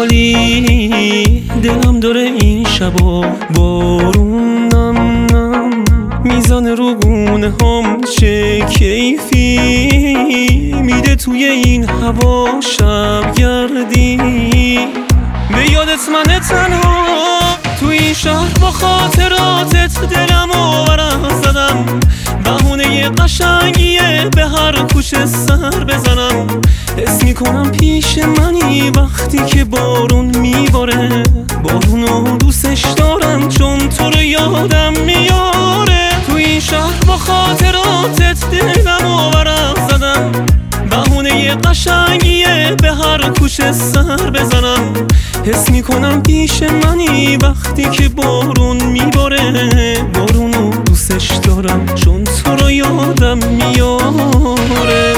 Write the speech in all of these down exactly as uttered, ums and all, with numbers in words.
حالی دلم داره این شبا بارون نم نم میزنه رو گونه هم، چه کیفی میده توی این هوا شب گردی. به یادت من تنها تو این شهر با خاطراتت دلم و ورق زدم، بهونه قشنگیه به هر کوچه سر بزنم. حس میکنم پیش منی وقتی که بارون میباره، بارونو دوستش دارم چون تو رو یادم میاره. تو این شهر با خاطراتت دلم و ورق زدم، بهونه قشنگیه به هر کوچه سر بزنم. حس میکنم پیش منی وقتی که بارون میباره، بارونو دوستش دارم چون تو رو یادم میاره.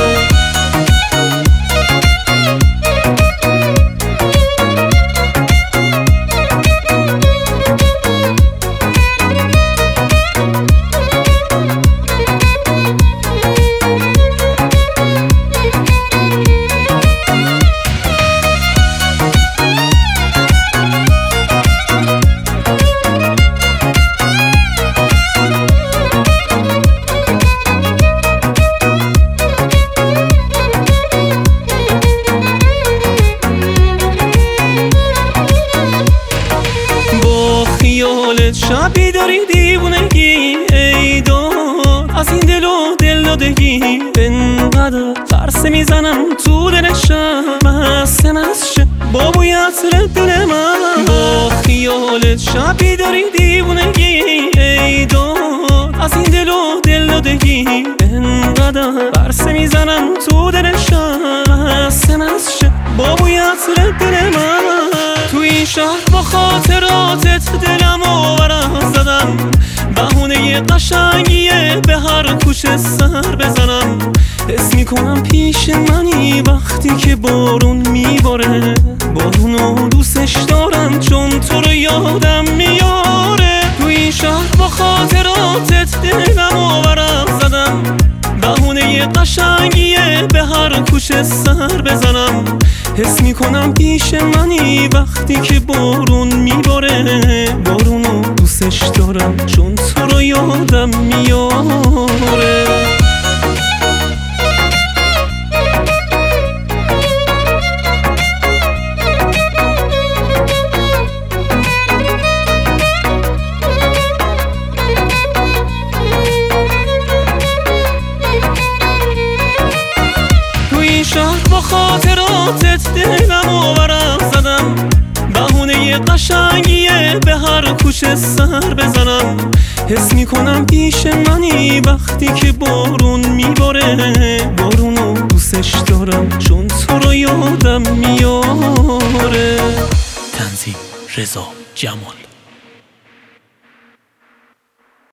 شبی داری دیوونگی ای دار، از این دل و دل دادگی انقدر ترسه میزنم تو دل شب مست مست با بوی عطر دل من. با خیالت شبی داری دیوونگی ای دار، از این دل و دل دادگی انقدر ترسه میزنم تو دل شب مست مست با بوی عطر دل من. تو این شهر با خاطراتت دلم و ورق زدم، بهونه قشنگیه به هر کوچه سر بزنم. حس میکنم پیش منی وقتی که بارون میباره، بارونو دوستش دارم چون تو رو یادم میاره. تو این شهر با خاطراتت دلم و ورق زدم، بهونه قشنگیه به هر کوچه سر بزنم. حس میکنم پیش منی وقتی که بارون میباره، بارونو دوستش دارم چون تو رو یادم میاره. با خاطراتت دلم و ورق زدم، بهونه قشنگیه به هر کوچه سر بزنم. حس میکنم پیش منی وقتی که بارون میباره، بارونو دوستش دارم چون تو رو یادم میاره. تنظیم رضا جمال.